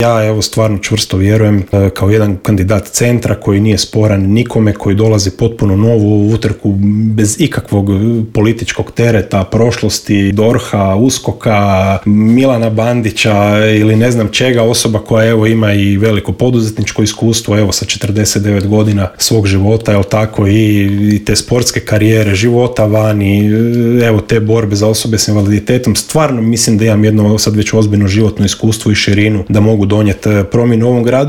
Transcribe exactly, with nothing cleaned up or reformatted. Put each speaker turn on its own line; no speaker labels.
Ja evo stvarno čvrsto vjerujem kao jedan kandidat centra koji nije sporan nikome, koji dolazi potpuno novu u utrku bez ikakvog političkog tereta, prošlosti, dorha, uskoka, Milana Bandića ili ne znam čega, osoba koja evo ima i veliko poduzetničko iskustvo, evo sa četrdeset devet godina svog života, jel tako, i, i te sportske karijere, života vani, evo te borbe za osobe s invaliditetom. Stvarno mislim da imam jedno sad već ozbiljno životno iskustvo i širinu da mogu donijeti promjenu u ovom gradu.